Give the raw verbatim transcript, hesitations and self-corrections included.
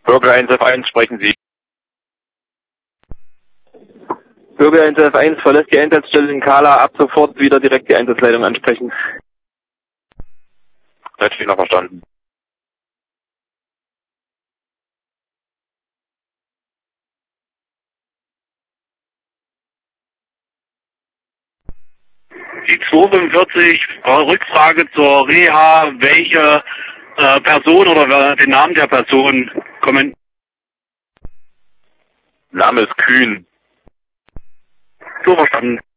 Bürger eins F eins, sprechen Sie. Bürger eins F eins verlässt die Einsatzstelle in Kala, ab sofort wieder direkt die Einsatzleitung ansprechen. Natürlich noch verstanden. Die zweihundertfünfundvierzig, Rückfrage zur Reha, welche äh, Person oder den Namen der Person kommen? Name ist Kühn. So verstanden.